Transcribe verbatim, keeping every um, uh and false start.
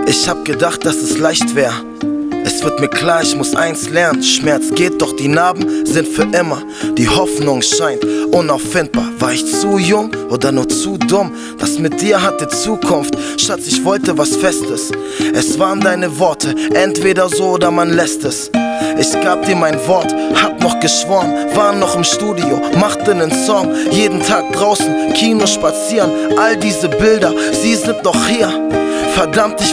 Ich hab gedacht, dass es leicht wär. Es wird mir klar, ich muss eins lernen. Schmerz geht, doch die Narben sind für immer. Die Hoffnung scheint unauffindbar. War ich zu jung oder nur zu dumm? Das mit dir hatte Zukunft. Schatz, ich wollte was Festes. Es waren deine Worte, entweder so oder man lässt es. Ich gab dir mein Wort, hab noch geschworen, war noch im Studio, machte nen Song. Jeden Tag draußen, Kino spazieren, all diese Bilder, sie sind noch hier. Verdammt, ich